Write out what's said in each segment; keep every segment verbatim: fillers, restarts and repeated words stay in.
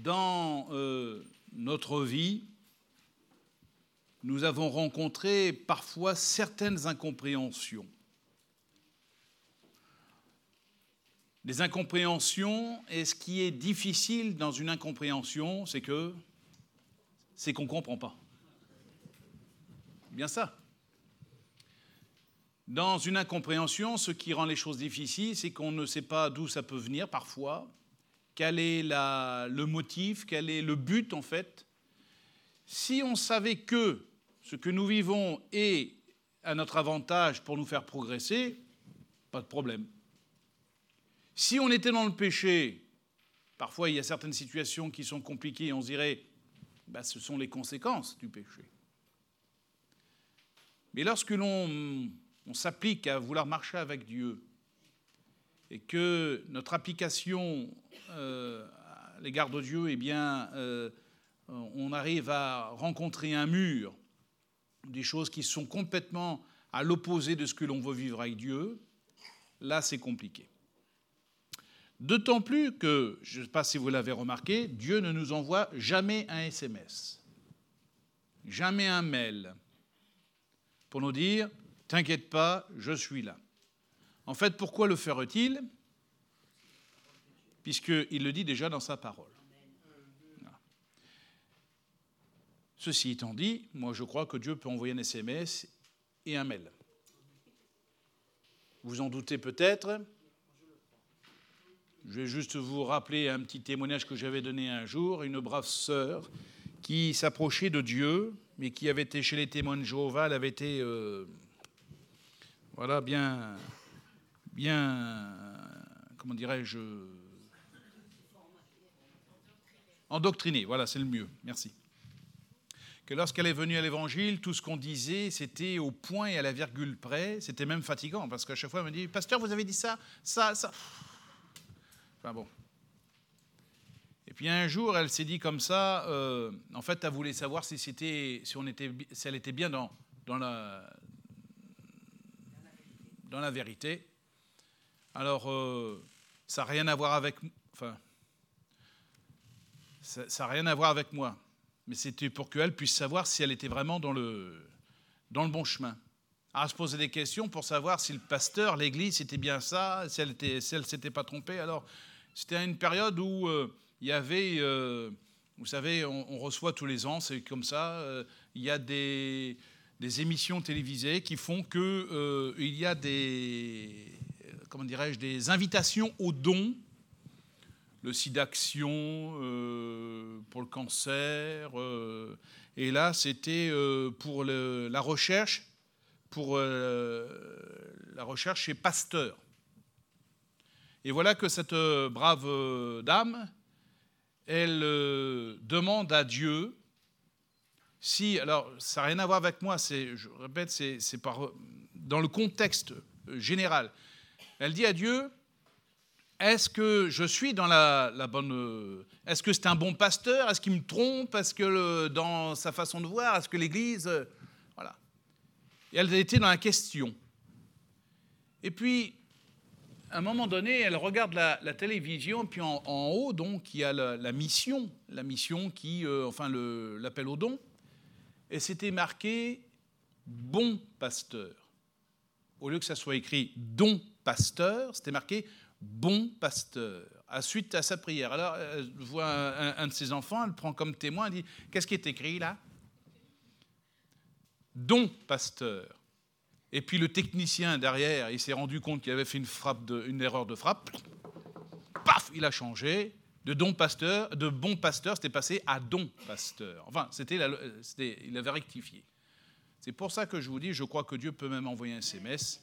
dans euh, notre vie, nous avons rencontré parfois certaines incompréhensions. Les incompréhensions, et ce qui est difficile dans une incompréhension, c'est que c'est qu'on ne comprend pas. Bien ça. Dans une incompréhension, ce qui rend les choses difficiles, c'est qu'on ne sait pas d'où ça peut venir parfois, quel est la, le motif, quel est le but en fait. Si on savait que ce que nous vivons est à notre avantage pour nous faire progresser, pas de problème. Si on était dans le péché, parfois il y a certaines situations qui sont compliquées et on se dirait, ben, ce sont les conséquences du péché. Mais lorsque l'on on s'applique à vouloir marcher avec Dieu et que notre application euh, à l'égard de Dieu, eh bien, euh, on arrive à rencontrer un mur, des choses qui sont complètement à l'opposé de ce que l'on veut vivre avec Dieu, là c'est compliqué. D'autant plus que, je ne sais pas si vous l'avez remarqué, Dieu ne nous envoie jamais un S M S, jamais un mail, pour nous dire « T'inquiète pas, je suis là ». En fait, pourquoi le ferait-il ? Puisqu'il le dit déjà dans sa parole. Voilà. Ceci étant dit, moi je crois que Dieu peut envoyer un S M S et un mail. Vous en doutez peut-être. Je vais juste vous rappeler un petit témoignage que j'avais donné un jour. Une brave sœur qui s'approchait de Dieu, mais qui avait été chez les témoins de Jéhovah, elle avait été... Euh, Voilà, bien, bien, comment dirais-je, endoctrinée, voilà, c'est le mieux, merci. Que lorsqu'elle est venue à l'Évangile, tout ce qu'on disait, c'était au point et à la virgule près, c'était même fatigant, parce qu'à chaque fois, elle me dit, « Pasteur, vous avez dit ça, ça, ça. » Enfin bon. Et puis un jour, elle s'est dit comme ça, euh, en fait, elle voulait savoir si, c'était, si, on était, si elle était bien dans, dans la... dans la vérité. Alors, euh, ça n'a rien à voir avec... Enfin, ça n'a rien à voir avec moi. Mais c'était pour qu'elle puisse savoir si elle était vraiment dans le, dans le bon chemin. À se poser des questions pour savoir si le pasteur, l'église, c'était bien ça, si elle ne si s'était pas trompée. Alors, c'était une période où euh, il y avait... Euh, vous savez, on, on reçoit tous les ans, c'est comme ça, euh, il y a des... des émissions télévisées qui font qu'il euh, y a des, comment dirais-je, des invitations aux dons, le SIDAction, euh, pour le cancer, euh, et là c'était euh, pour le, la recherche, pour euh, la recherche chez Pasteur. Et voilà que cette brave dame, elle euh, demande à Dieu. Si, alors, ça n'a rien à voir avec moi, c'est, je répète, c'est, c'est par, dans le contexte général. Elle dit à Dieu, est-ce que je suis dans la, la bonne... Est-ce que c'est un bon pasteur ? Est-ce qu'il me trompe ? Est-ce que le, dans sa façon de voir, est-ce que l'Église... Voilà. Et elle était dans la question. Et puis, à un moment donné, elle regarde la, la télévision, puis en, en haut, donc, il y a la, la mission, la mission qui... Euh, enfin, le, l'appel au don. Et c'était marqué « bon pasteur ». Au lieu que ça soit écrit « don pasteur », c'était marqué « bon pasteur ». À suite à sa prière. Alors, elle voit un, un, un de ses enfants, elle le prend comme témoin, elle dit « Qu'est-ce qui est écrit là ?»« Don pasteur ». Et puis le technicien derrière, il s'est rendu compte qu'il avait fait une, frappe de, une erreur de frappe. Paf, il a changé. De don pasteur, de bon pasteur, c'était passé à don pasteur. Enfin, c'était la, c'était, il avait rectifié. C'est pour ça que je vous dis, je crois que Dieu peut même envoyer un S M S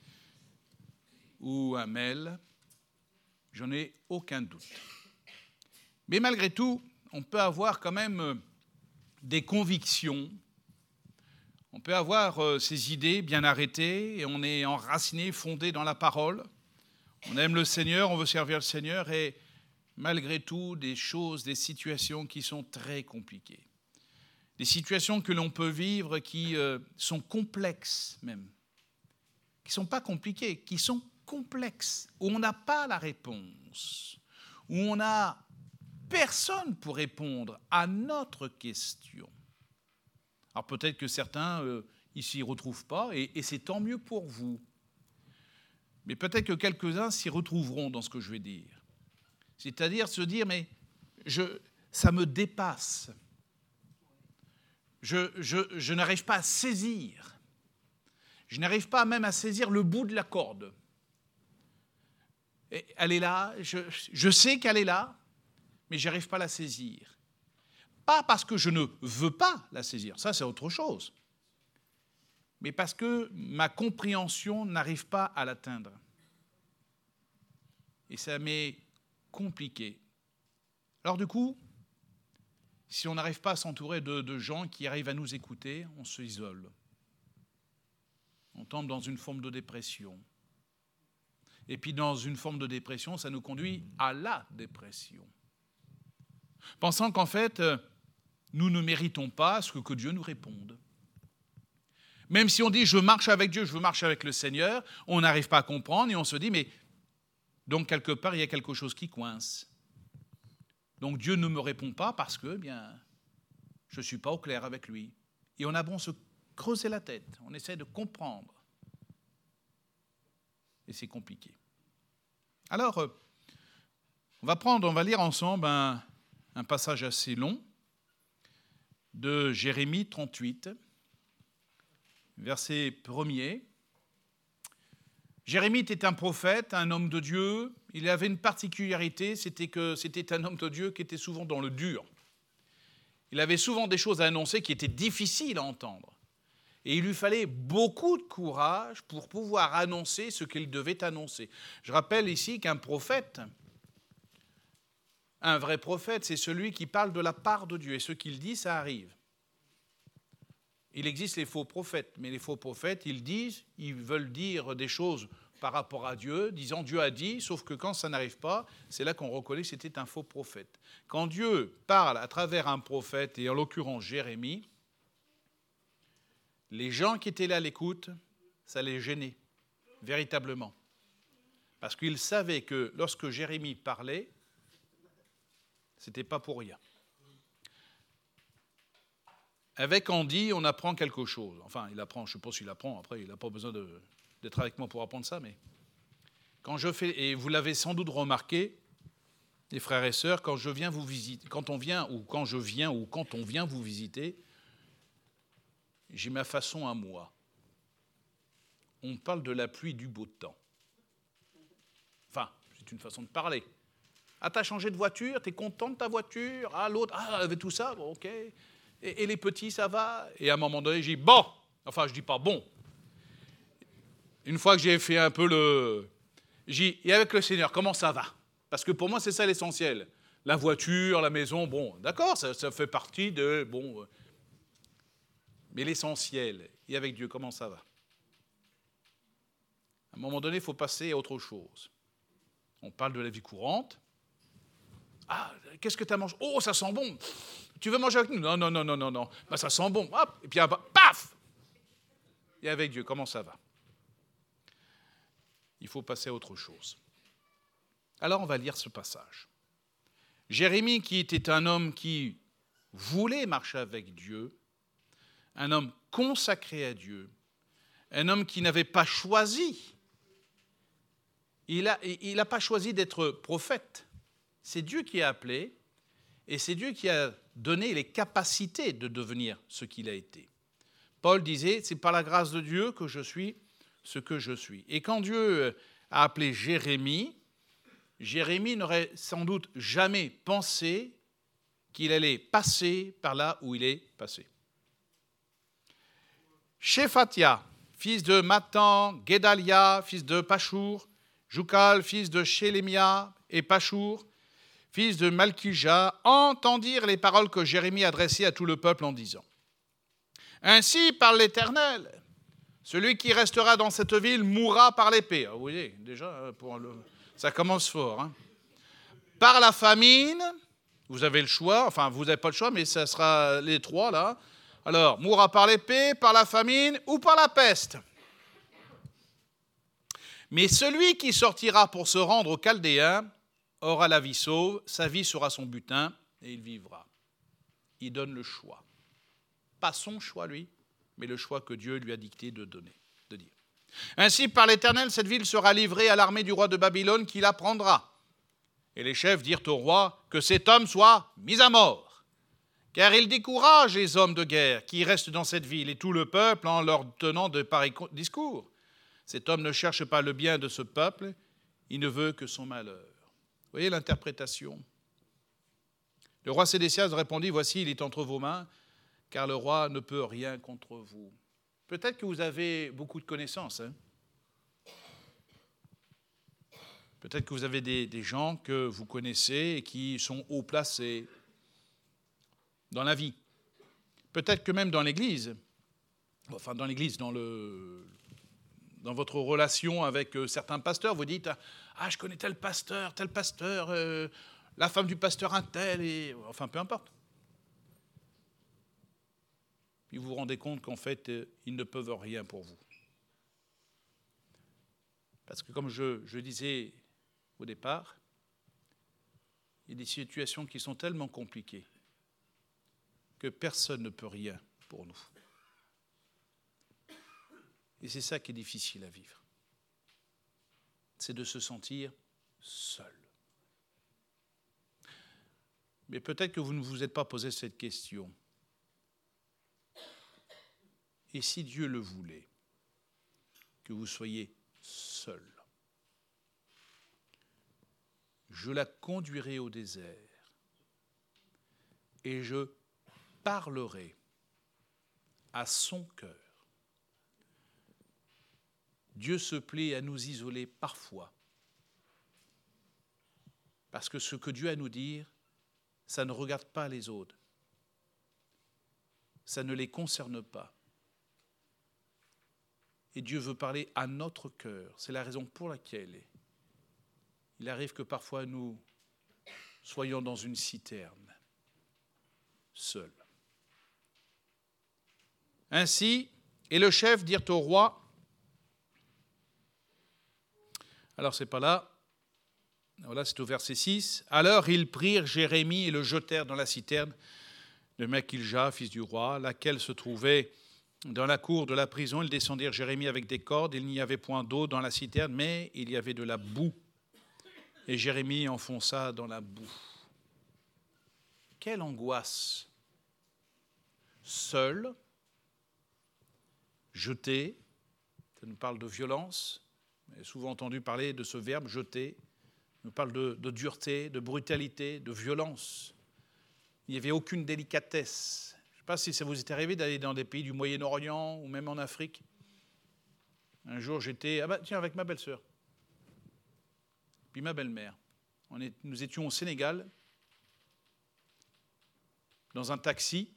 ou un mail. J'en ai aucun doute. Mais malgré tout, on peut avoir quand même des convictions. On peut avoir ces idées bien arrêtées et on est enraciné, fondé dans la parole. On aime le Seigneur, on veut servir le Seigneur et malgré tout, des choses, des situations qui sont très compliquées. Des situations que l'on peut vivre qui euh, sont complexes même. Qui ne sont pas compliquées, qui sont complexes, où on n'a pas la réponse, où on a personne pour répondre à notre question. Alors peut-être que certains euh, ils s'y retrouvent pas, et, et c'est tant mieux pour vous. Mais peut-être que quelques-uns s'y retrouveront dans ce que je vais dire. C'est-à-dire se dire, mais je, ça me dépasse. Je, je, je n'arrive pas à saisir. Je n'arrive pas même à saisir le bout de la corde. Et elle est là, je, je sais qu'elle est là, mais je n'arrive pas à la saisir. Pas parce que je ne veux pas la saisir, ça c'est autre chose, mais parce que ma compréhension n'arrive pas à l'atteindre. Et ça m'est compliqué. Alors du coup, si on n'arrive pas à s'entourer de, de gens qui arrivent à nous écouter, on s'isole. On tombe dans une forme de dépression. Et puis dans une forme de dépression, ça nous conduit à la dépression. Pensant qu'en fait, nous ne méritons pas ce que Dieu nous réponde. Même si on dit « je marche avec Dieu, je veux marcher avec le Seigneur », on n'arrive pas à comprendre et on se dit « mais donc quelque part, il y a quelque chose qui coince. Donc Dieu ne me répond pas parce que, eh bien, je ne suis pas au clair avec lui. » Et on a bon se creuser la tête, on essaie de comprendre. Et c'est compliqué. Alors, on va prendre, on va lire ensemble un, un passage assez long de Jérémie trente-huit, verset premier. Jérémie était un prophète, un homme de Dieu. Il avait une particularité, c'était que c'était un homme de Dieu qui était souvent dans le dur. Il avait souvent des choses à annoncer qui étaient difficiles à entendre. Et il lui fallait beaucoup de courage pour pouvoir annoncer ce qu'il devait annoncer. Je rappelle ici qu'un prophète, un vrai prophète, c'est celui qui parle de la part de Dieu. Et ce qu'il dit, ça arrive. Il existe les faux prophètes, mais les faux prophètes, ils disent, ils veulent dire des choses par rapport à Dieu, disant Dieu a dit, sauf que quand ça n'arrive pas, c'est là qu'on reconnaît que c'était un faux prophète. Quand Dieu parle à travers un prophète, et en l'occurrence Jérémie, les gens qui étaient là à l'écoute, ça les gênait, véritablement. Parce qu'ils savaient que lorsque Jérémie parlait, ce n'était pas pour rien. Avec Andy, on apprend quelque chose. Enfin, il apprend, je ne sais pas s'il apprend, après, il n'a pas besoin de, d'être avec moi pour apprendre ça, mais quand je fais, et vous l'avez sans doute remarqué, les frères et sœurs, quand je viens vous visiter, quand on vient, ou quand je viens, ou quand on vient vous visiter, j'ai ma façon à moi. On parle de la pluie, du beau temps. Enfin, c'est une façon de parler. Ah, t'as changé de voiture, t'es content de ta voiture? Ah, l'autre, ah, elle avait tout ça, bon, ok. Et, et les petits, ça va? Et à un moment donné, j'ai dit, bon, enfin, je dis pas bon. Une fois que j'ai fait un peu le... J'ai dit, et avec le Seigneur, comment ça va? Parce que pour moi, c'est ça l'essentiel. La voiture, la maison, bon, d'accord, ça, ça fait partie de... bon. Mais l'essentiel, et avec Dieu, comment ça va? À un moment donné, il faut passer à autre chose. On parle de la vie courante. Ah, qu'est-ce que tu as mangé? Oh, ça sent bon. Tu veux manger avec nous? Non, non, non, non, non, non. Ben, ça sent bon. Hop, et puis, paf! Et avec Dieu, comment ça va? Il faut passer à autre chose. Alors, on va lire ce passage. Jérémie, qui était un homme qui voulait marcher avec Dieu, un homme consacré à Dieu, un homme qui n'avait pas choisi. Il n'a il a pas choisi d'être prophète. C'est Dieu qui a appelé et c'est Dieu qui a donné les capacités de devenir ce qu'il a été. Paul disait, c'est par la grâce de Dieu que je suis ce que je suis. Et quand Dieu a appelé Jérémie, Jérémie n'aurait sans doute jamais pensé qu'il allait passer par là où il est passé. Shephatia, fils de Matan, Guédalia, fils de Pachour, Joukal, fils de Shélémia et Pachour, fils de Malkija, entendirent les paroles que Jérémie adressait à tout le peuple en disant « Ainsi parle l'Éternel, celui qui restera dans cette ville mourra par l'épée. » Vous voyez, déjà, pour le... ça commence fort. Hein. Par la famine, vous avez le choix, enfin, vous n'avez pas le choix, mais ça sera les trois, là. Alors, mourra par l'épée, par la famine ou par la peste. Mais celui qui sortira pour se rendre aux Chaldéens aura la vie sauve, sa vie sera son butin, et il vivra. Il donne le choix. Pas son choix, lui, mais le choix que Dieu lui a dicté de donner, de dire. Ainsi, par l'Éternel, cette ville sera livrée à l'armée du roi de Babylone qui la prendra. Et les chefs dirent au roi que cet homme soit mis à mort, car il décourage les hommes de guerre qui restent dans cette ville et tout le peuple en leur tenant de pareils discours. Cet homme ne cherche pas le bien de ce peuple, il ne veut que son malheur. Vous voyez l'interprétation. Le roi Sédécias répondit, voici, il est entre vos mains, car le roi ne peut rien contre vous. Peut-être que vous avez beaucoup de connaissances. Hein. Peut-être que vous avez des, des gens que vous connaissez et qui sont haut placés dans la vie. Peut-être que même dans l'Église, enfin dans l'Église, dans, le, dans votre relation avec certains pasteurs, vous dites « Ah, je connais tel pasteur, tel pasteur, euh, la femme du pasteur un tel, et... enfin peu importe. » Puis vous vous rendez compte qu'en fait, ils ne peuvent rien pour vous. Parce que comme je, je disais au départ, il y a des situations qui sont tellement compliquées que personne ne peut rien pour nous. Et c'est ça qui est difficile à vivre. C'est de se sentir seul. Mais peut-être que vous ne vous êtes pas posé cette question. Et si Dieu le voulait, que vous soyez seul, je la conduirai au désert et je parlerai à son cœur. Dieu se plaît à nous isoler parfois, parce que ce que Dieu a à nous dire, ça ne regarde pas les autres, ça ne les concerne pas. Et Dieu veut parler à notre cœur. C'est la raison pour laquelle il arrive que parfois nous soyons dans une citerne, seuls. Ainsi, et le chef dirent au roi, alors c'est pas là, voilà, c'est au verset six, alors ils prirent Jérémie et le jetèrent dans la citerne de Makilja, fils du roi, laquelle se trouvait dans la cour de la prison. Ils descendirent Jérémie avec des cordes. Il n'y avait point d'eau dans la citerne, mais il y avait de la boue. Et Jérémie enfonça dans la boue. Quelle angoisse! Seul, jeté, ça nous parle de violence. On a souvent entendu parler de ce verbe jeter. Ça nous parle de, de dureté, de brutalité, de violence. Il n'y avait aucune délicatesse. Je ne sais pas si ça vous est arrivé d'aller dans des pays du Moyen-Orient ou même en Afrique. Un jour, j'étais ah bah, tiens, avec ma belle-sœur, puis ma belle-mère. On est, nous étions au Sénégal, dans un taxi,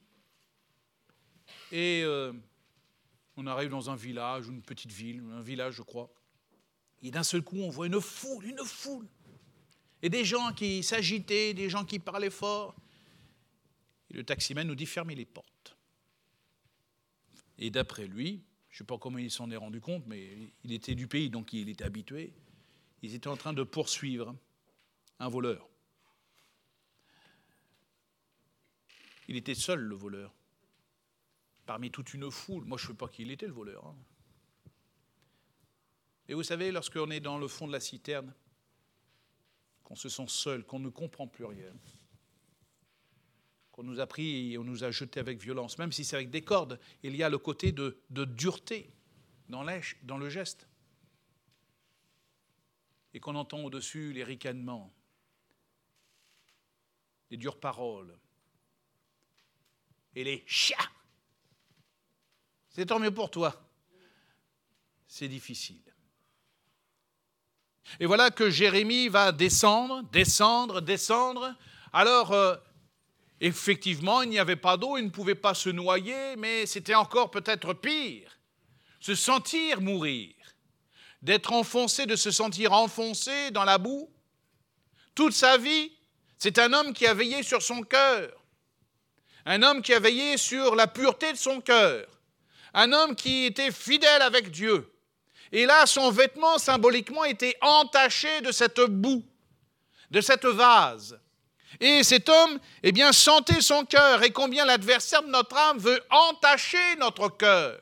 et euh, on arrive dans un village, une petite ville, un village, je crois. Et d'un seul coup, on voit une foule, une foule, et des gens qui s'agitaient, des gens qui parlaient fort. Et le taximan nous dit « fermez les portes ». Et d'après lui, je ne sais pas comment il s'en est rendu compte, mais il était du pays, donc il était habitué. Ils étaient en train de poursuivre un voleur. Il était seul, le voleur, parmi toute une foule. Moi, je ne sais pas qui il était, le voleur. Hein. Et vous savez, lorsqu'on est dans le fond de la citerne, qu'on se sent seul, qu'on ne comprend plus rien, qu'on nous a pris et on nous a jetés avec violence, même si c'est avec des cordes, il y a le côté de, de dureté dans, dans le geste. Et qu'on entend au-dessus les ricanements, les dures paroles et les chiens. C'est tant mieux pour toi. C'est difficile. Et voilà que Jérémie va descendre, descendre, descendre. Alors, euh, effectivement, il n'y avait pas d'eau, il ne pouvait pas se noyer, mais c'était encore peut-être pire. Se sentir mourir, d'être enfoncé, de se sentir enfoncé dans la boue. Toute sa vie, c'est un homme qui a veillé sur son cœur. Un homme qui a veillé sur la pureté de son cœur. Un homme qui était fidèle avec Dieu. Et là, son vêtement, symboliquement, était entaché de cette boue. de cette vase. Et cet homme, eh bien, sentait son cœur et combien l'adversaire de notre âme veut entacher notre cœur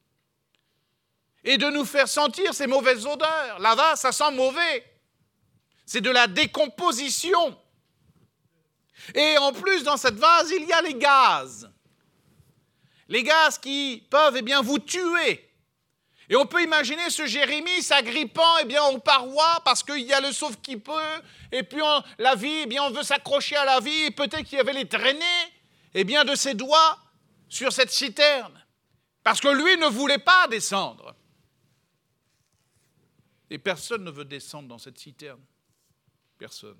et de nous faire sentir ces mauvaises odeurs. La vase, ça sent mauvais. C'est de la décomposition. Et en plus, dans cette vase, il y a les gaz. Les gaz qui peuvent eh bien, vous tuer. Et on peut imaginer ce Jérémie s'agrippant eh bien, aux parois parce qu'il y a le sauve qui peut, et puis on, la vie, eh bien, on veut s'accrocher à la vie, et peut-être qu'il y avait les traînées eh bien, de ses doigts sur cette citerne. Parce que lui ne voulait pas descendre. Et personne ne veut descendre dans cette citerne. Personne.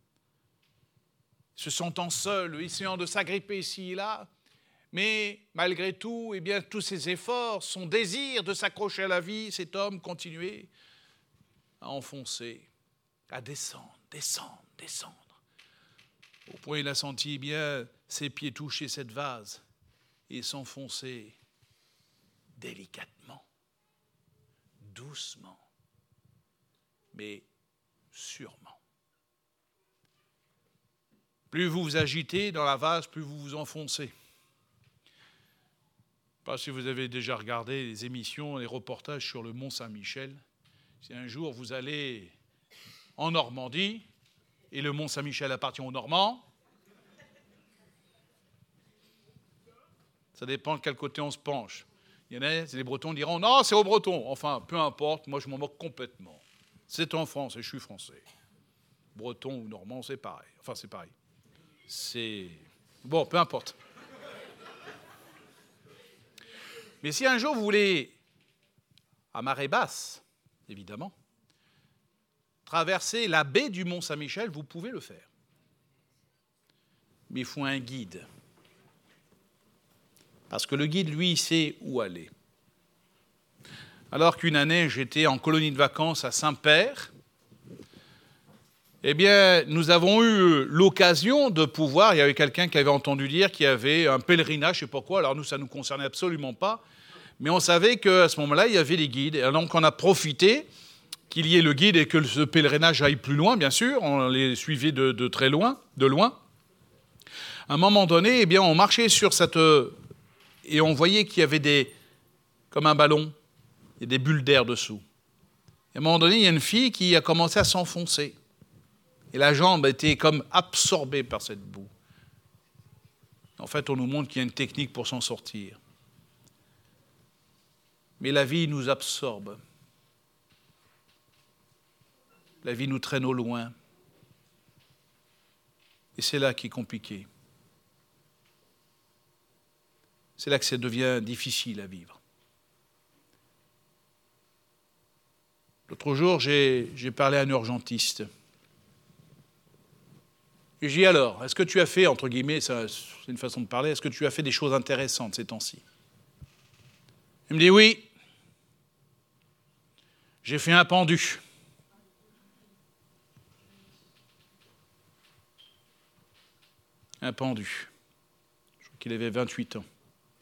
Se sentant seul, essayant de s'agripper ici et là, mais malgré tout, eh bien, tous ses efforts, son désir de s'accrocher à la vie, cet homme continuait à enfoncer, à descendre, descendre, descendre. Au point où il a senti eh bien ses pieds toucher cette vase et s'enfoncer délicatement, doucement, mais sûrement. Plus vous vous agitez dans la vase, plus vous vous enfoncez. Je ne sais pas si vous avez déjà regardé les émissions, les reportages sur le Mont Saint-Michel. Si un jour vous allez en Normandie, et le Mont Saint-Michel appartient aux Normands, ça dépend de quel côté on se penche. Il y en a, les Bretons diront « Non, c'est aux Bretons ». Enfin, peu importe, moi je m'en moque complètement. C'est en France et je suis français. Breton ou Normand, c'est pareil. Enfin, c'est pareil. C'est... Bon, peu importe. Mais si un jour vous voulez, à marée basse, évidemment, traverser la baie du Mont Saint-Michel, vous pouvez le faire. Mais il faut un guide. Parce que le guide, lui, il sait où aller. Alors qu'une année, j'étais en colonie de vacances à Saint-Père, eh bien, nous avons eu l'occasion de pouvoir, il y avait quelqu'un qui avait entendu dire qu'il y avait un pèlerinage, je ne sais pas quoi, alors nous, ça ne nous concernait absolument pas, mais on savait qu'à ce moment-là, il y avait des guides. Et donc, on a profité qu'il y ait le guide et que ce pèlerinage aille plus loin, bien sûr, on les suivait de, de très loin, de loin. À un moment donné, eh bien, on marchait sur cette... et on voyait qu'il y avait des... comme un ballon, il y a des bulles d'air dessous. Et à un moment donné, il y a une fille qui a commencé à s'enfoncer. Et la jambe était comme absorbée par cette boue. En fait, on nous montre qu'il y a une technique pour s'en sortir. Mais la vie nous absorbe. La vie nous traîne au loin. Et c'est là qui est compliqué. C'est là que ça devient difficile à vivre. L'autre jour, j'ai, j'ai parlé à un urgentiste. Et j'ai dit alors, est-ce que tu as fait, entre guillemets, ça, c'est une façon de parler, est-ce que tu as fait des choses intéressantes ces temps-ci? Il me dit oui. J'ai fait un pendu. Un pendu. Je crois qu'il avait vingt-huit ans.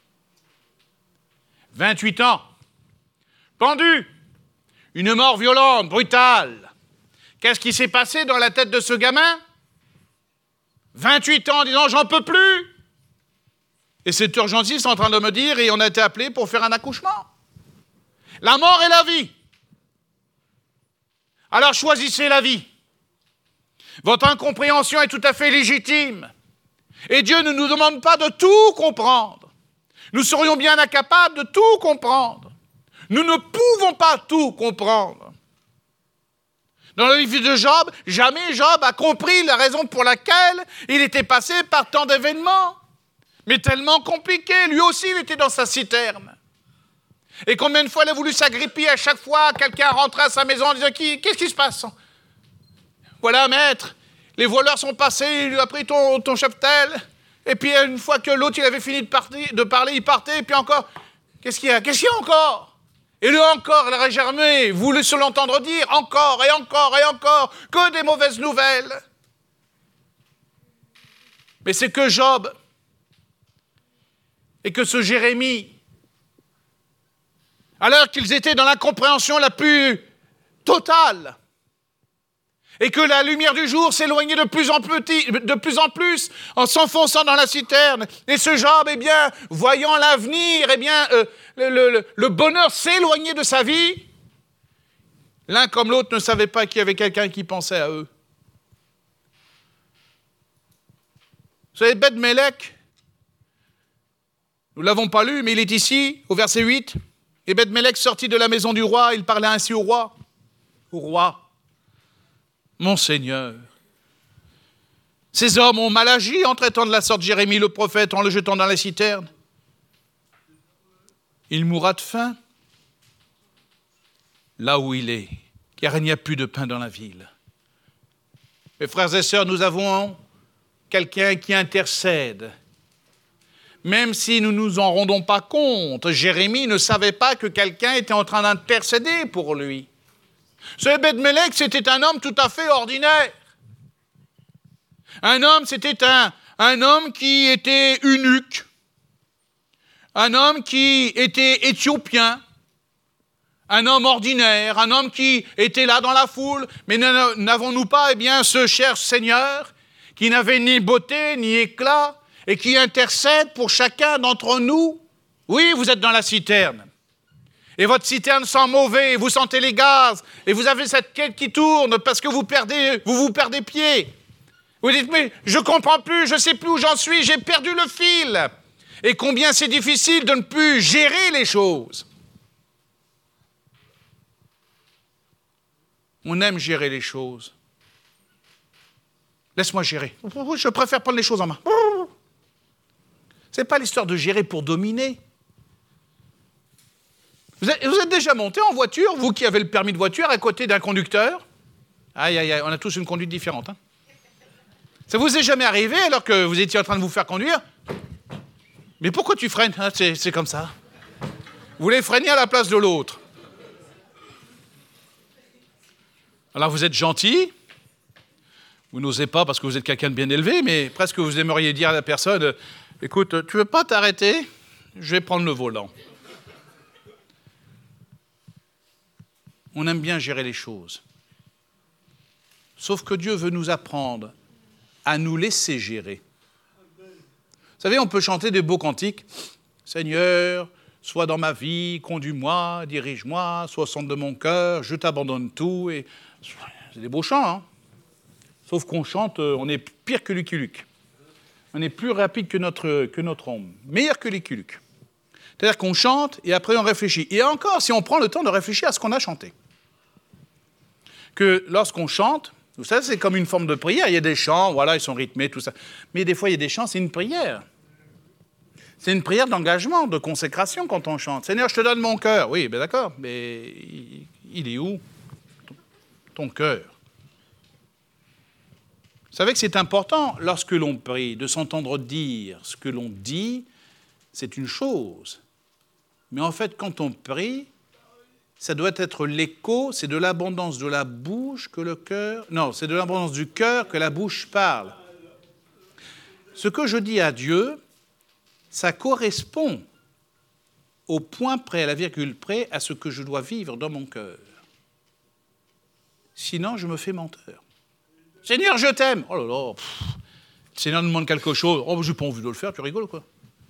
vingt-huit ans. Pendu. Une mort violente, brutale. Qu'est-ce qui s'est passé dans la tête de ce gamin? vingt-huit ans en disant « j'en peux plus ». Et cet urgentiste est en train de me dire « et on a été appelé pour faire un accouchement ». La mort et la vie. Alors choisissez la vie. Votre incompréhension est tout à fait légitime. Et Dieu ne nous demande pas de tout comprendre. Nous serions bien incapables de tout comprendre. Nous ne pouvons pas tout comprendre. Dans la vie de Job, jamais Job a compris la raison pour laquelle il était passé par tant d'événements. Mais tellement compliqué. Lui aussi, il était dans sa citerne. Et combien de fois il a voulu s'agripper à chaque fois quelqu'un rentrait à sa maison en disant « Qu'est-ce qui se passe ?»« Voilà, maître, les voleurs sont passés, il lui a pris ton, ton cheptel. » Et puis une fois que l'autre il avait fini de, partir, de parler, il partait. Et puis encore, qu'est-ce qu'il y a Qu'est-ce qu'il y a encore ? Et le encore, il aurait germé, voulu se l'entendre dire, encore et encore et encore, que des mauvaises nouvelles. Mais c'est que Job et que ce Jérémie, alors qu'ils étaient dans l'incompréhension la plus totale, et que la lumière du jour s'éloignait de plus en plus, de plus en plus en s'enfonçant dans la citerne. Et ce Job, eh bien, voyant l'avenir, eh bien, euh, le, le, le bonheur s'éloigner de sa vie, l'un comme l'autre ne savait pas qu'il y avait quelqu'un qui pensait à eux. Vous savez, Ebed-Mélec, nous ne l'avons pas lu, mais il est ici, au verset huit. Ebed-Mélec sortit de la maison du roi, il parlait ainsi au roi. Au roi, mon Seigneur, ces hommes ont mal agi en traitant de la sorte Jérémie le prophète, en le jetant dans la citerne. Il mourra de faim là où il est, car il n'y a plus de pain dans la ville. Mes frères et sœurs, nous avons quelqu'un qui intercède. Même si nous ne nous en rendons pas compte, Jérémie ne savait pas que quelqu'un était en train d'intercéder pour lui. Ce Ebed-Mélec, c'était un homme tout à fait ordinaire. Un homme, c'était un, un homme qui était eunuque. Un homme qui était éthiopien. Un homme ordinaire, un homme qui était là dans la foule. Mais n'avons-nous pas, eh bien, ce cher Seigneur qui n'avait ni beauté ni éclat et qui intercède pour chacun d'entre nous? Oui, vous êtes dans la citerne. Et votre citerne sent mauvais, vous sentez les gaz, et vous avez cette quête qui tourne parce que vous perdez, vous vous perdez pied. Vous dites, mais je ne comprends plus, je ne sais plus où j'en suis, j'ai perdu le fil. Et combien c'est difficile de ne plus gérer les choses. On aime gérer les choses. Laisse-moi gérer. Je préfère prendre les choses en main. Ce n'est pas l'histoire de gérer pour dominer. Vous êtes, vous êtes déjà monté en voiture, vous qui avez le permis de voiture, à côté d'un conducteur? Aïe, aïe, aïe, on a tous une conduite différente. Hein. Ça vous est jamais arrivé alors que vous étiez en train de vous faire conduire? Mais pourquoi tu freines? Ah, c'est, c'est comme ça. Vous voulez freiner à la place de l'autre. Alors vous êtes gentil, vous n'osez pas parce que vous êtes quelqu'un de bien élevé, mais presque vous aimeriez dire à la personne, écoute, tu veux pas t'arrêter? Je vais prendre le volant. On aime bien gérer les choses. Sauf que Dieu veut nous apprendre à nous laisser gérer. Vous savez, on peut chanter des beaux cantiques. Seigneur, sois dans ma vie, conduis-moi, dirige-moi, sois au centre de mon cœur, je t'abandonne tout. Et... c'est des beaux chants, hein. Sauf qu'on chante, on est pire que Lucky Luke. On est plus rapide que notre, que notre homme. Meilleur que Lucky Luke. C'est-à-dire qu'on chante et après on réfléchit. Et encore, si on prend le temps de réfléchir à ce qu'on a chanté. Que lorsqu'on chante, vous savez, c'est comme une forme de prière. Il y a des chants, voilà, ils sont rythmés, tout ça. Mais des fois, il y a des chants, c'est une prière. C'est une prière d'engagement, de consécration quand on chante. Seigneur, je te donne mon cœur. Oui, ben d'accord, mais il est où, ton cœur? Vous savez que c'est important, lorsque l'on prie, de s'entendre dire ce que l'on dit, c'est une chose. Mais en fait, quand on prie, ça doit être l'écho, c'est de l'abondance de la bouche que le cœur... Non, c'est de l'abondance du cœur que la bouche parle. Ce que je dis à Dieu, ça correspond au point près, à la virgule près, à ce que je dois vivre dans mon cœur. Sinon, je me fais menteur. Seigneur, je t'aime. Oh là là, pff. Seigneur nous demande quelque chose. Oh, je n'ai pas envie de le faire, tu rigoles quoi?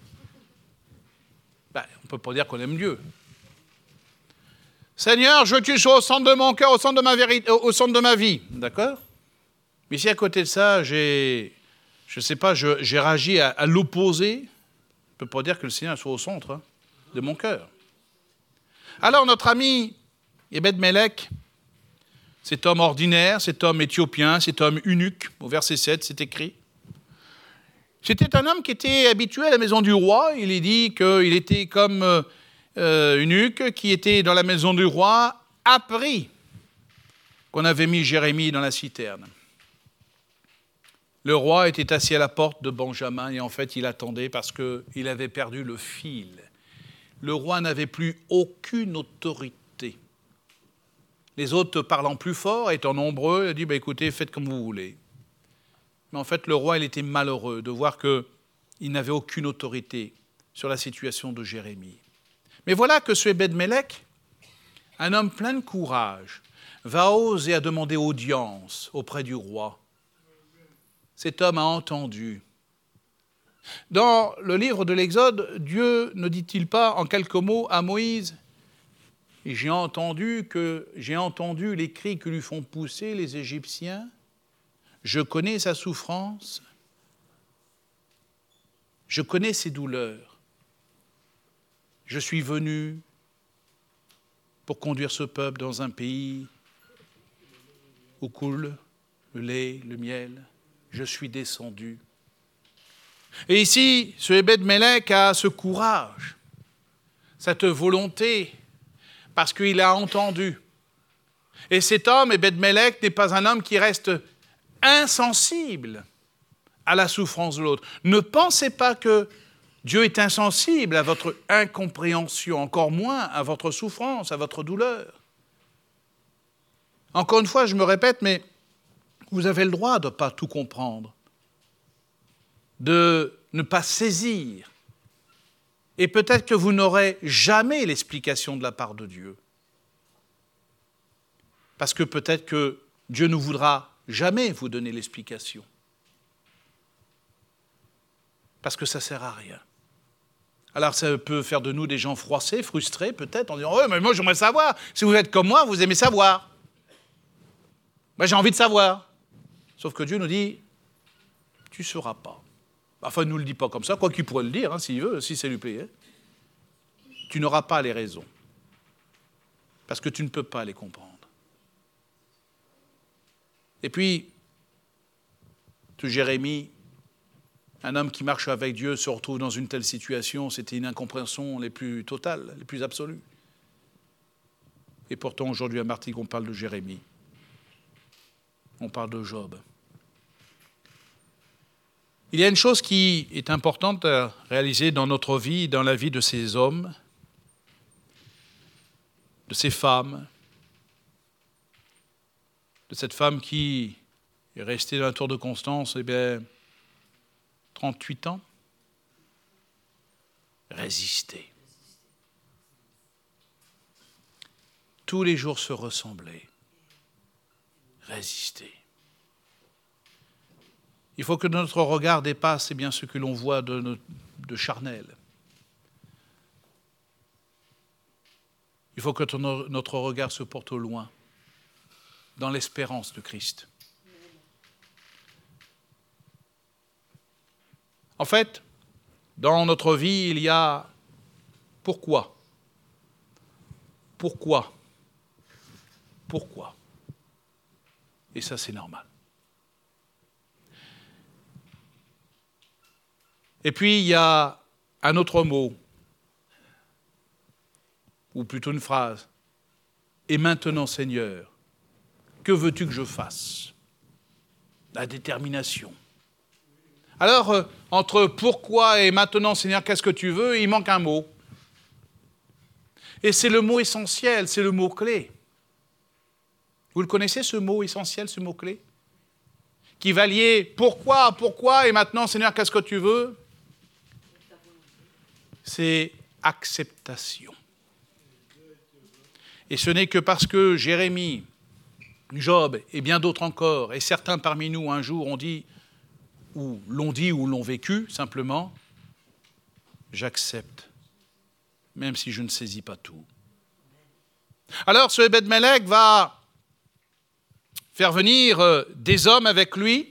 Ben, on ne peut pas dire qu'on aime Dieu. Seigneur, je veux que tu sois au centre de mon cœur, au centre de ma, vérité, au centre de ma vie. D'accord? Mais si à côté de ça, j'ai, je ne sais pas, je, j'ai réagi à, à l'opposé, je ne peux pas dire que le Seigneur soit au centre hein, de mon cœur. Alors, notre ami Ebed-Mélec, cet homme ordinaire, cet homme éthiopien, cet homme eunuque, au verset sept, c'est écrit. C'était un homme qui était habitué à la maison du roi. Il est dit qu'il était comme euh, eunuque, qui était dans la maison du roi, appris qu'on avait mis Jérémie dans la citerne. Le roi était assis à la porte de Benjamin et en fait il attendait parce qu'il avait perdu le fil. Le roi n'avait plus aucune autorité. Les autres parlant plus fort, étant nombreux, il a dit bah, « écoutez, faites comme vous voulez ». Mais en fait, le roi, il était malheureux de voir qu'il n'avait aucune autorité sur la situation de Jérémie. Mais voilà que ce Ebed-Mélec, un homme plein de courage, va oser à demander audience auprès du roi. Cet homme a entendu. Dans le livre de l'Exode, Dieu ne dit-il pas en quelques mots à Moïse « J'ai entendu que j'ai entendu les cris que lui font pousser les Égyptiens. Je connais sa souffrance. Je connais ses douleurs. Je suis venu pour conduire ce peuple dans un pays où coule le lait, le miel. Je suis descendu. » Et ici, ce Ebed-Mélec a ce courage, cette volonté, parce qu'il a entendu. Et cet homme, Ebed-Mélec, n'est pas un homme qui reste insensible à la souffrance de l'autre. Ne pensez pas que Dieu est insensible à votre incompréhension, encore moins à votre souffrance, à votre douleur. Encore une fois, je me répète, mais vous avez le droit de ne pas tout comprendre, de ne pas saisir. Et peut-être que vous n'aurez jamais l'explication de la part de Dieu. Parce que peut-être que Dieu ne voudra jamais vous donner l'explication. Parce que ça ne sert à rien. Alors ça peut faire de nous des gens froissés, frustrés peut-être, en disant « Ouais, mais moi j'aimerais savoir. Si vous êtes comme moi, vous aimez savoir. Moi j'ai envie de savoir. » Sauf que Dieu nous dit « Tu ne sauras pas. » Enfin, il ne nous le dit pas comme ça, quoi qu'il pourrait le dire, hein, s'il veut, si ça lui plaît. Tu n'auras pas les raisons. Parce que tu ne peux pas les comprendre. Et puis, ce Jérémie, un homme qui marche avec Dieu, se retrouve dans une telle situation, c'était une incompréhension les plus totales, les plus absolues. Et pourtant, aujourd'hui, à Martigues, on parle de Jérémie. On parle de Job. Il y a une chose qui est importante à réaliser dans notre vie, dans la vie de ces hommes, de ces femmes, de cette femme qui est restée dans la tour de Constance, eh bien, trente-huit ans. Résister. Tous les jours se ressembler. Résister. Il faut que notre regard dépasse eh bien, ce que l'on voit de, de charnel. Il faut que ton, notre regard se porte au loin, dans l'espérance de Christ. En fait, dans notre vie, il y a pourquoi. Pourquoi. Pourquoi. Et ça, c'est normal. Et puis, il y a un autre mot, ou plutôt une phrase. Et maintenant, Seigneur, que veux-tu que je fasse ? La détermination. Alors, euh, entre pourquoi et maintenant, Seigneur, qu'est-ce que tu veux ? Il manque un mot. Et c'est le mot essentiel, c'est le mot-clé. Vous le connaissez, ce mot essentiel, ce mot-clé ? Qui va lier pourquoi, pourquoi et maintenant, Seigneur, qu'est-ce que tu veux ? C'est acceptation. Et ce n'est que parce que Jérémie, Job et bien d'autres encore, et certains parmi nous un jour ont dit, ou l'ont dit ou l'ont vécu simplement, j'accepte, même si je ne saisis pas tout. Alors ce Ebed-Mélec va faire venir des hommes avec lui.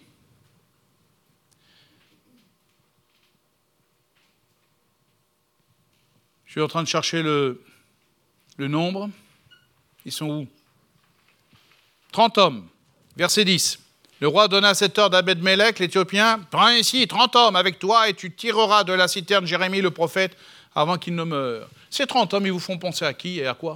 Je suis en train de chercher le, le nombre. Ils sont où ? trente hommes. Verset dix. Le roi donna à cette heure d'Ebed-Mélec, l'Éthiopien, « Prends ici trente hommes avec toi et tu tireras de la citerne Jérémie le prophète avant qu'il ne meure. » Ces trente hommes, ils vous font penser à qui et à quoi ?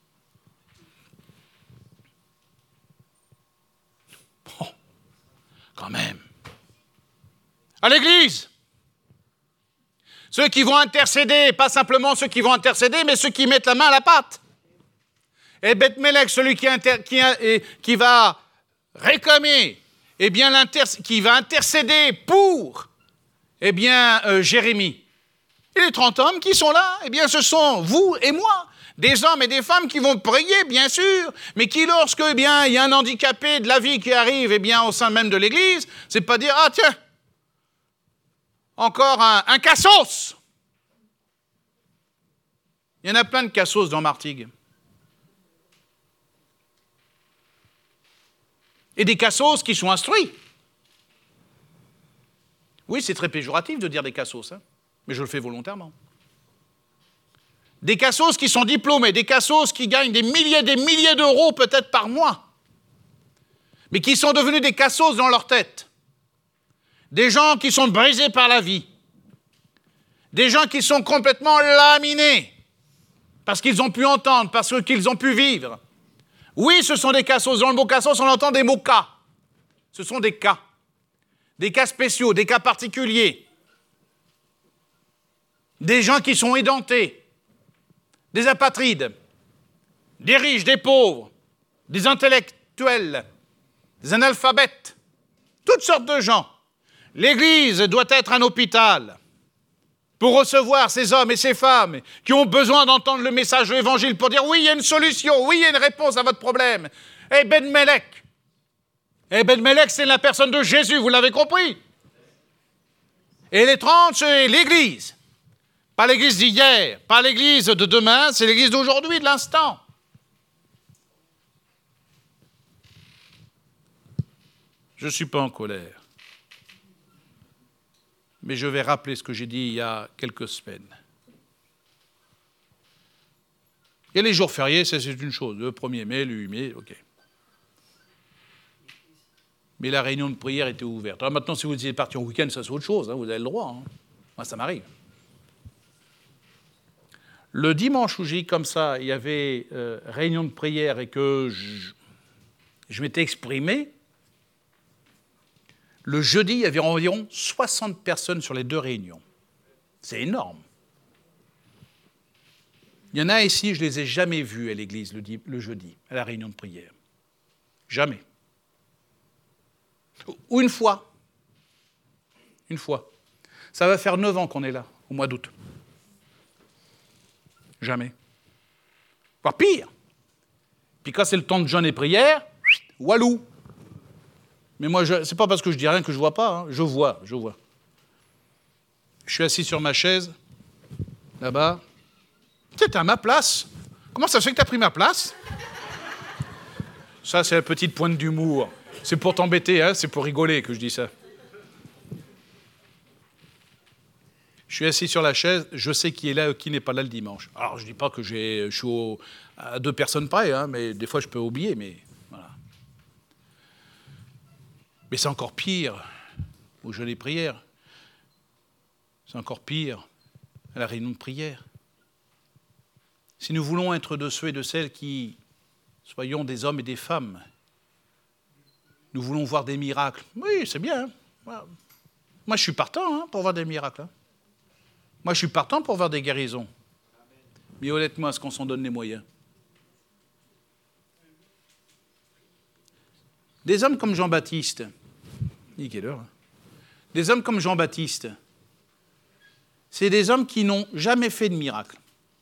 Bon, quand même. À l'église. Ceux qui vont intercéder, pas simplement ceux qui vont intercéder, mais ceux qui mettent la main à la pâte. Et Ebed-Mélec, celui qui, inter, qui, qui va réclamer, eh bien, qui va intercéder pour eh bien, euh, Jérémie. Et les trente hommes qui sont là, eh bien, ce sont vous et moi, Des hommes et des femmes qui vont prier, bien sûr, mais qui, lorsque eh bien, il y a un handicapé de la vie qui arrive eh bien, au sein même de l'Église, c'est pas dire « Ah tiens, encore un, un cassos !» Il y en a plein de cassos dans Martigues. Et des cassos qui sont instruits. Oui, c'est très péjoratif de dire des cassos, hein, mais je le fais volontairement. Des cassos qui sont diplômés, des cassos qui gagnent des milliers et des milliers d'euros peut-être par mois, mais qui sont devenus des cassos dans leur tête. Des gens qui sont brisés par la vie. Des gens qui sont complètement laminés parce qu'ils ont pu entendre, parce qu'ils ont pu vivre. Oui, ce sont des cassos. Dans le mot cassos, on entend des mots cas. Ce sont des cas. Des cas spéciaux, des cas particuliers. Des gens qui sont édentés. Des apatrides. Des riches, des pauvres. Des intellectuels. Des analphabètes. Toutes sortes de gens. L'Église doit être un hôpital pour recevoir ces hommes et ces femmes qui ont besoin d'entendre le message de l'Évangile pour dire oui, il y a une solution, oui, il y a une réponse à votre problème. Et Ben Melech, et Ben Melech, c'est la personne de Jésus, vous l'avez compris. Et les trente, c'est l'Église. Pas l'Église d'hier, pas l'Église de demain, c'est l'Église d'aujourd'hui, de l'instant. Je ne suis pas en colère. Mais je vais rappeler ce que j'ai dit il y a quelques semaines. Il y a les jours fériés, ça c'est une chose, le premier mai, le huit mai, ok. Mais la réunion de prière était ouverte. Alors maintenant, si vous étiez parti en week-end, ça c'est autre chose, hein, vous avez le droit. Hein. Moi, ça m'arrive. Le dimanche où j'ai dit comme ça, il y avait euh, réunion de prière et que je, je m'étais exprimé, le jeudi, il y avait environ soixante personnes sur les deux réunions. C'est énorme. Il y en a ici, je ne les ai jamais vus à l'église le, le jeudi, à la réunion de prière. Jamais. Ou une fois. Une fois. Ça va faire neuf ans qu'on est là, au mois d'août. Jamais. Voire pire. Puis quand c'est le temps de jeûne et prière, walou. Mais moi, ce n'est pas parce que je dis rien que je ne vois pas. Hein. Je vois, je vois. Je suis assis sur ma chaise, là-bas. Tu sais, t'es à ma place. Comment ça se fait que tu as pris ma place? Ça, c'est la petite pointe d'humour. C'est pour t'embêter, hein, c'est pour rigoler que je dis ça. Je suis assis sur la chaise, je sais qui est là et qui n'est pas là le dimanche. Alors, je ne dis pas que j'ai, je suis au, à deux personnes près, hein, mais des fois, je peux oublier, mais voilà. Mais c'est encore pire au jeûne et prière. C'est encore pire à la réunion de prière. Si nous voulons être de ceux et de celles qui soyons des hommes et des femmes, nous voulons voir des miracles. Oui, c'est bien. Hein. Moi, je suis partant hein, pour voir des miracles. Hein. Moi, je suis partant pour voir des guérisons. Mais honnêtement, est-ce qu'on s'en donne les moyens? Des hommes comme Jean-Baptiste, il est quelle heure, hein? Des hommes comme Jean-Baptiste, c'est des hommes qui n'ont jamais fait de miracle.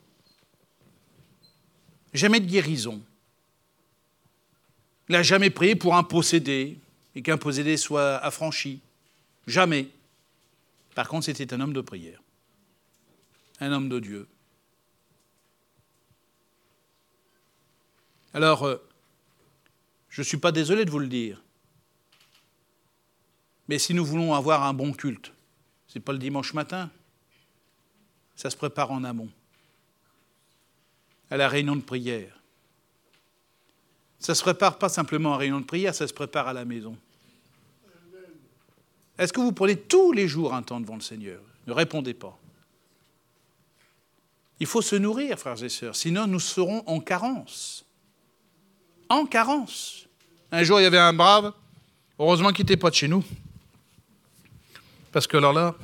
Jamais de guérison. Il n'a jamais prié pour un possédé et qu'un possédé soit affranchi. Jamais. Par contre, c'était un homme de prière. Un homme de Dieu. Alors, euh, je ne suis pas désolé de vous le dire, mais si nous voulons avoir un bon culte, ce n'est pas le dimanche matin, ça se prépare en amont, à la réunion de prière. Ça ne se prépare pas simplement en réunion de prière, ça se prépare à la maison. Est-ce que vous prenez tous les jours un temps devant le Seigneur? Ne répondez pas. Il faut se nourrir, frères et sœurs, sinon nous serons en carence. En carence. Un jour, il y avait un brave, heureusement qu'il n'était pas de chez nous. Parce que alors là,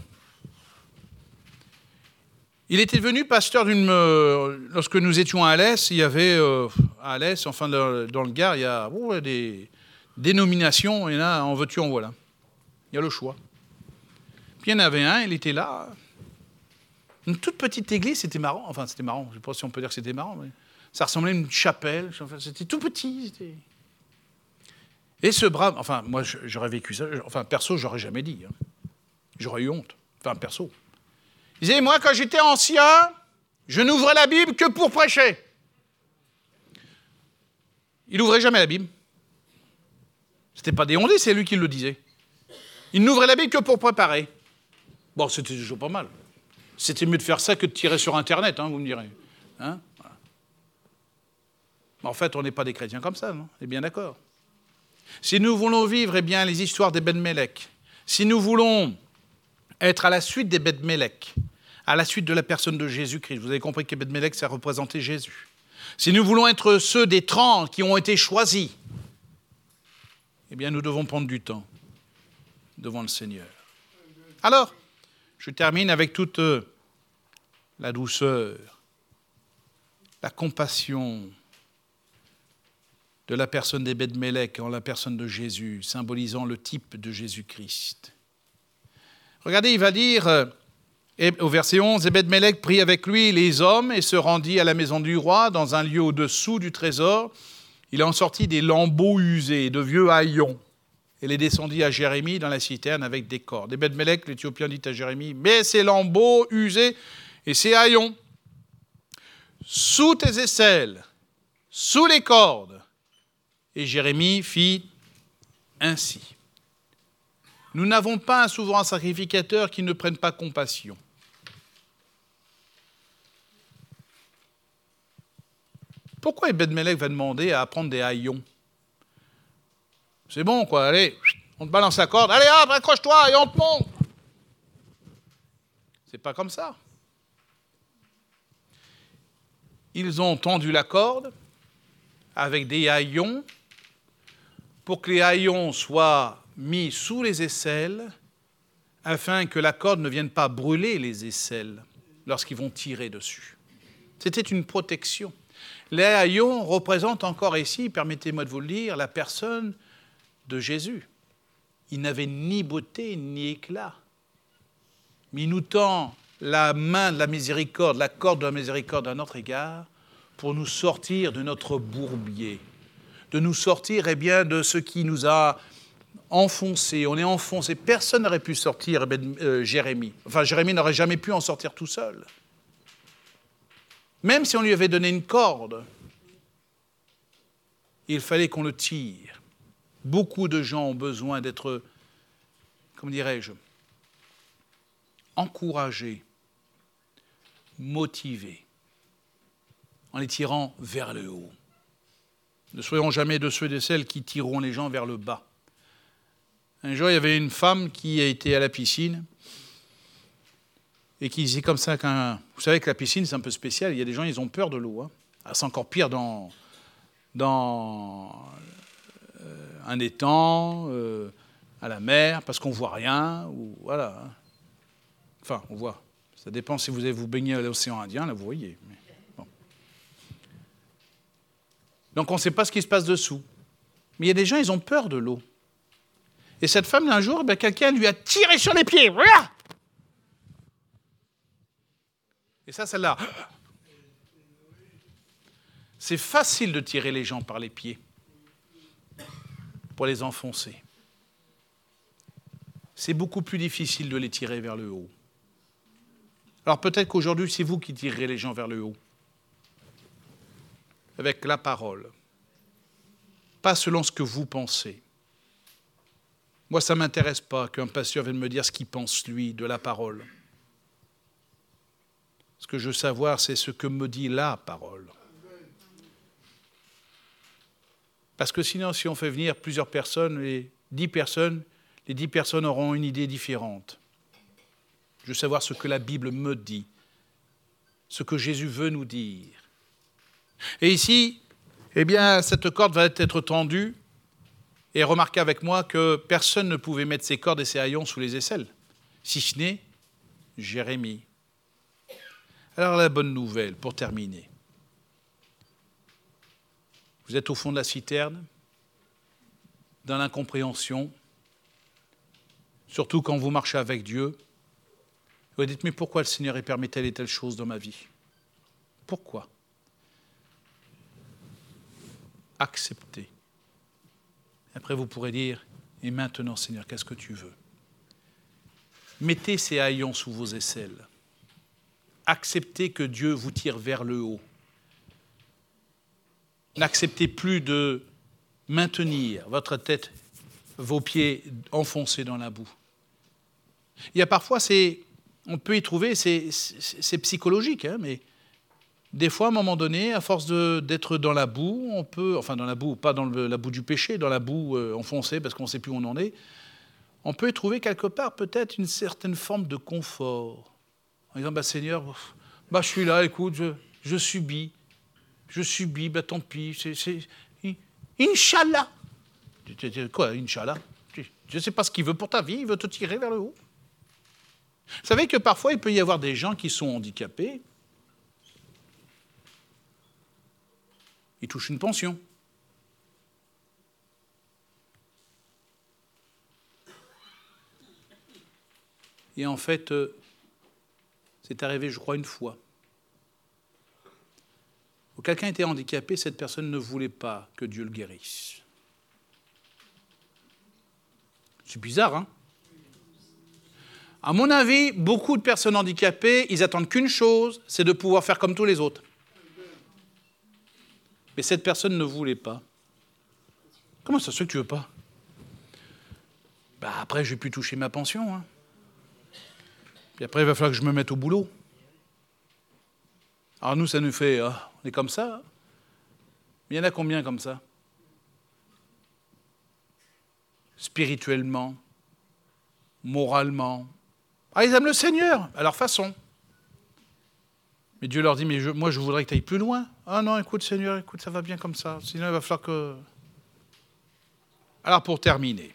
il était devenu pasteur d'une... Euh, lorsque nous étions à Alès, il y avait, euh, à Alès, enfin dans le Gard, il y a oh, des dénominations, il y en a en veux-tu, en voilà. Il y a le choix. Puis il y en avait un, il était là, Une toute petite église, c'était marrant. Enfin, c'était marrant. Je ne sais pas si on peut dire que c'était marrant, mais ça ressemblait à une chapelle. Enfin, c'était tout petit. C'était... Et ce brave... Enfin, moi, j'aurais vécu ça. Enfin, perso, j'aurais jamais dit. Hein. J'aurais eu honte. Enfin, perso. Il disait, moi, quand j'étais ancien, je n'ouvrais la Bible que pour prêcher. Il n'ouvrait jamais la Bible. C'était pas déhondé, c'est lui qui le disait. Il n'ouvrait la Bible que pour préparer. Bon, c'était déjà pas mal. C'était mieux de faire ça que de tirer sur Internet, hein, vous me direz. Hein, voilà. Mais en fait, on n'est pas des chrétiens comme ça, non ? On est bien d'accord. Si nous voulons vivre eh bien, les histoires des Ebed-Melech, si nous voulons être à la suite des Ebed-Melech, à la suite de la personne de Jésus-Christ, vous avez compris qu'Ebed-Melech, ça représentait Jésus. Si nous voulons être ceux des trente qui ont été choisis, eh bien, nous devons prendre du temps devant le Seigneur. Alors, je termine avec toute la douceur, la compassion de la personne d'Ebed-Melech en la personne de Jésus, symbolisant le type de Jésus-Christ. Regardez, il va dire, au verset onze, Ebed-Melech prit avec lui les hommes et se rendit à la maison du roi, dans un lieu au-dessous du trésor. Il en sortit des lambeaux usés, de vieux haillons. Et les descendit à Jérémie dans la citerne avec des cordes. Ebed-Melech, l'Éthiopien, dit à Jérémie, mets ces lambeaux usés et ces haillons sous tes aisselles, sous les cordes. Et Jérémie fit ainsi. Nous n'avons pas un souverain sacrificateur qui ne prenne pas compassion. Pourquoi Ebed-Melech va demander à apprendre des haillons ? C'est bon, quoi, allez, on te balance la corde, allez hop, accroche-toi et on te monte. C'est pas comme ça. Ils ont tendu la corde avec des haillons pour que les haillons soient mis sous les aisselles afin que la corde ne vienne pas brûler les aisselles lorsqu'ils vont tirer dessus. C'était une protection. Les haillons représentent encore ici, permettez-moi de vous le dire, la personne de Jésus. Il n'avait ni beauté ni éclat. Mais il nous tend la main de la miséricorde, la corde de la miséricorde à notre égard pour nous sortir de notre bourbier, de nous sortir eh bien, de ce qui nous a enfoncés. On est enfoncé. Personne n'aurait pu sortir eh bien, euh, Jérémie. Enfin, Jérémie n'aurait jamais pu en sortir tout seul. Même si on lui avait donné une corde, il fallait qu'on le tire. Beaucoup de gens ont besoin d'être, comment dirais-je, encouragés, motivés, en les tirant vers le haut. Ne soyons jamais de ceux et de celles qui tireront les gens vers le bas. Un jour, il y avait une femme qui a été à la piscine et qui disait comme ça qu'un... Vous savez que la piscine, c'est un peu spécial. Il y a des gens, ils ont peur de l'eau. Hein. Ah, c'est encore pire dans... dans un étang, euh, à la mer, parce qu'on ne voit rien, ou voilà. Enfin, on voit. Ça dépend si vous avez vous baigné à l'océan Indien, là vous voyez. Mais, bon. Donc on ne sait pas ce qui se passe dessous. Mais il y a des gens, ils ont peur de l'eau. Et cette femme, un jour, ben, quelqu'un lui a tiré sur les pieds. Voilà. Et ça, celle-là. C'est facile de tirer les gens par les pieds pour les enfoncer. C'est beaucoup plus difficile de les tirer vers le haut. Alors peut-être qu'aujourd'hui, c'est vous qui tirerez les gens vers le haut. Avec la parole. Pas selon ce que vous pensez. Moi, ça ne m'intéresse pas qu'un pasteur vienne me dire ce qu'il pense, lui, de la parole. Ce que je veux savoir, c'est ce que me dit la parole. Parce que sinon, si on fait venir plusieurs personnes, les dix personnes, les dix personnes auront une idée différente. Je veux savoir ce que la Bible me dit, ce que Jésus veut nous dire. Et ici, eh bien, cette corde va être tendue. Et remarquez avec moi que personne ne pouvait mettre ses cordes et ses haillons sous les aisselles, si ce n'est Jérémie. Alors la bonne nouvelle, pour terminer. Vous êtes au fond de la citerne, dans l'incompréhension, surtout quand vous marchez avec Dieu. Vous dites, mais pourquoi le Seigneur il permet telle et telle chose dans ma vie? Pourquoi? Acceptez. Après, vous pourrez dire, et maintenant, Seigneur, qu'est-ce que tu veux? Mettez ces haillons sous vos aisselles. Acceptez que Dieu vous tire vers le haut. N'acceptez plus de maintenir votre tête, vos pieds enfoncés dans la boue. Il y a parfois, c'est, on peut y trouver, c'est, c'est, c'est psychologique, hein, mais des fois, à un moment donné, à force de, d'être dans la boue, on peut, enfin dans la boue, pas dans le, la boue du péché, dans la boue euh, enfoncée, parce qu'on ne sait plus où on en est, on peut y trouver quelque part peut-être une certaine forme de confort. En disant, bah, Seigneur, bah, je suis là, écoute, je, je subis, je subis, bah, tant pis, c'est, c'est, Inch'Allah. Quoi, Inch'Allah? Je ne sais pas ce qu'il veut pour ta vie, il veut te tirer vers le haut. Vous savez que parfois, il peut y avoir des gens qui sont handicapés, ils touchent une pension. Et en fait, euh, c'est arrivé, je crois, une fois. Où quelqu'un était handicapé, cette personne ne voulait pas que Dieu le guérisse. C'est bizarre, hein? À mon avis, beaucoup de personnes handicapées, ils attendent qu'une chose, c'est de pouvoir faire comme tous les autres. Mais cette personne ne voulait pas. Comment ça se fait que tu ne veux pas? Bah après, je vais plus toucher ma pension. Hein. Puis après, il va falloir que je me mette au boulot. Alors nous, ça nous fait... Ah, on est comme ça. Hein. Mais il y en a combien comme ça? Spirituellement, moralement. Ah, ils aiment le Seigneur, à leur façon. Mais Dieu leur dit, mais je, moi, je voudrais que tu ailles plus loin. Ah non, écoute, Seigneur, écoute, ça va bien comme ça. Sinon, il va falloir que... Alors, pour terminer.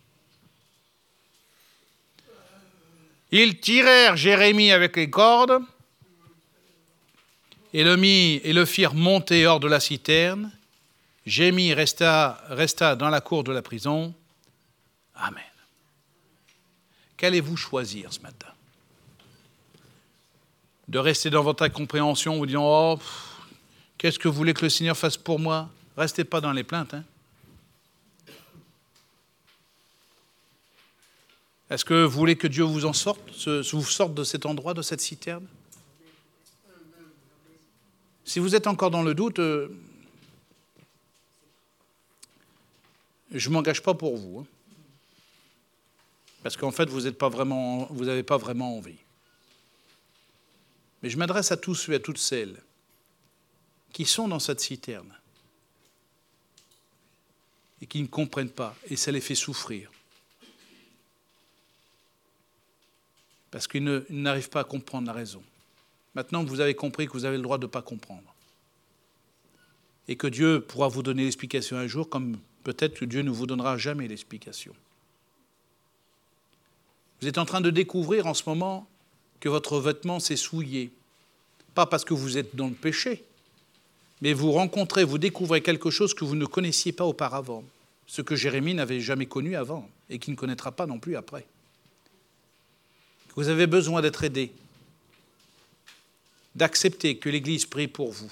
Ils tirèrent Jérémie avec les cordes et le, mit, et le firent monter hors de la citerne. Jérémie resta, resta dans la cour de la prison. Amen. Qu'allez-vous choisir ce matin? De rester dans votre incompréhension, vous disant « Oh, pff, qu'est-ce que vous voulez que le Seigneur fasse pour moi ?» Restez pas dans les plaintes. Hein. Est-ce que vous voulez que Dieu vous en sorte, vous sorte de cet endroit, de cette citerne? Si vous êtes encore dans le doute, euh, je ne m'engage pas pour vous. Hein. Parce qu'en fait, vous n'avez pas vraiment, vous n'avez pas vraiment envie. Mais je m'adresse à tous ceux et à toutes celles qui sont dans cette citerne et qui ne comprennent pas, et ça les fait souffrir. Parce qu'ils ne, ils n'arrivent pas à comprendre la raison. Maintenant, vous avez compris que vous avez le droit de ne pas comprendre. Et que Dieu pourra vous donner l'explication un jour, comme peut-être que Dieu ne vous donnera jamais l'explication. Vous êtes en train de découvrir en ce moment que votre vêtement s'est souillé. Pas parce que vous êtes dans le péché, mais vous rencontrez, vous découvrez quelque chose que vous ne connaissiez pas auparavant. Ce que Jérémie n'avait jamais connu avant et qui ne connaîtra pas non plus après. Vous avez besoin d'être aidé, d'accepter que l'Église prie pour vous,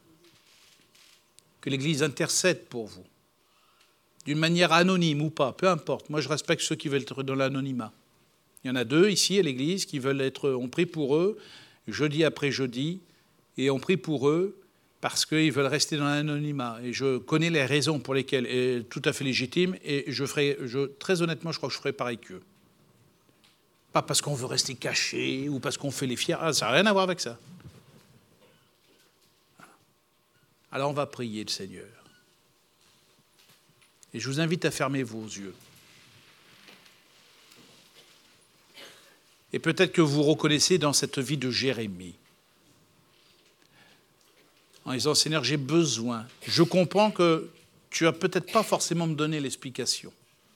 que l'Église intercède pour vous, d'une manière anonyme ou pas, peu importe. Moi, je respecte ceux qui veulent être dans l'anonymat. Il y en a deux ici à l'Église qui veulent être, on prie pour eux, jeudi après jeudi, et on prie pour eux parce qu'ils veulent rester dans l'anonymat. Et je connais les raisons pour lesquelles, et tout à fait légitimes, et je ferai, je, très honnêtement, je crois que je ferai pareil qu'eux. Pas parce qu'on veut rester caché ou parce qu'on fait les fiers, ah, ça n'a rien à voir avec ça. Alors on va prier le Seigneur. Et je vous invite à fermer vos yeux. Et peut-être que vous reconnaissez dans cette vie de Jérémie. En disant, Seigneur, j'ai besoin. Je comprends que tu vas peut-être pas forcément me donner l'explication.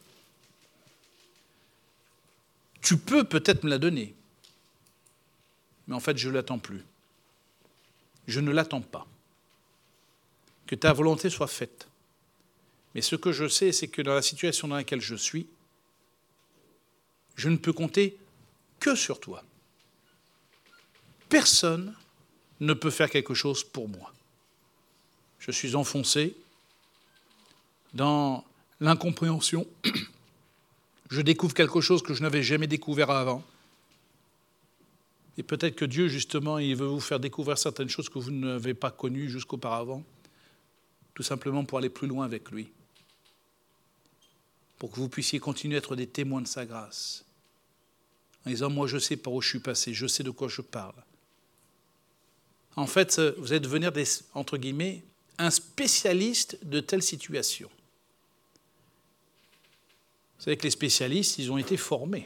Tu peux peut-être me la donner. Mais en fait, je ne l'attends plus. Je ne l'attends pas. Que ta volonté soit faite. Mais ce que je sais, c'est que dans la situation dans laquelle je suis, je ne peux compter que sur toi. personne ne peut faire quelque chose pour moi. Je suis enfoncé dans l'incompréhension. Je découvre quelque chose que je n'avais jamais découvert avant. Et peut-être que Dieu, justement, il veut vous faire découvrir certaines choses que vous n'avez pas connues jusqu'auparavant, tout simplement pour aller plus loin avec lui, pour que vous puissiez continuer à être des témoins de sa grâce, en disant, moi je sais par où je suis passé, je sais de quoi je parle. En fait, vous allez devenir, des, entre guillemets, un spécialiste de telle situation. Vous savez que les spécialistes, ils ont été formés.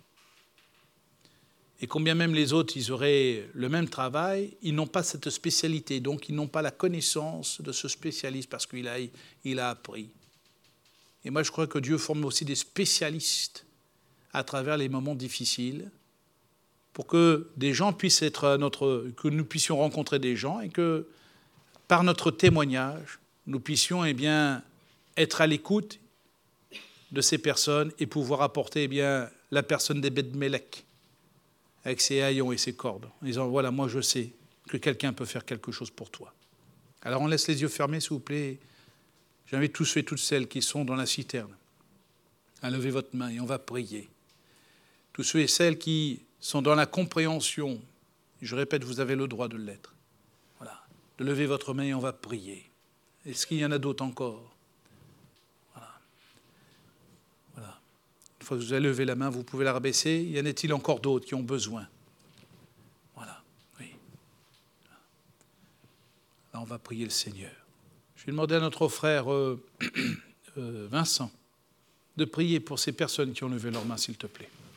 Et combien même les autres, ils auraient le même travail, ils n'ont pas cette spécialité, donc ils n'ont pas la connaissance de ce spécialiste parce qu'il a, il a appris. Et moi, je crois que Dieu forme aussi des spécialistes à travers les moments difficiles pour que des gens puissent être notre, que nous puissions rencontrer des gens et que par notre témoignage, nous puissions eh bien, être à l'écoute de ces personnes et pouvoir apporter eh bien, la personne d'Ebed-Mélec avec ses haillons et ses cordes, en disant, voilà, moi je sais que quelqu'un peut faire quelque chose pour toi. Alors on laisse les yeux fermés, s'il vous plaît. J'invite tous ceux et toutes celles qui sont dans la citerne à lever votre main et on va prier. Tous ceux et celles qui sont dans la compréhension, je répète, vous avez le droit de l'être. Voilà, de lever votre main et on va prier. Est-ce qu'il y en a d'autres encore ? Voilà. Voilà. Une fois que vous avez levé la main, vous pouvez la rabaisser. Y en a-t-il encore d'autres qui ont besoin ? Voilà, oui. Là, on va prier le Seigneur. Je vais demander à notre frère euh, euh, Vincent de prier pour ces personnes qui ont levé leurs mains, s'il te plaît.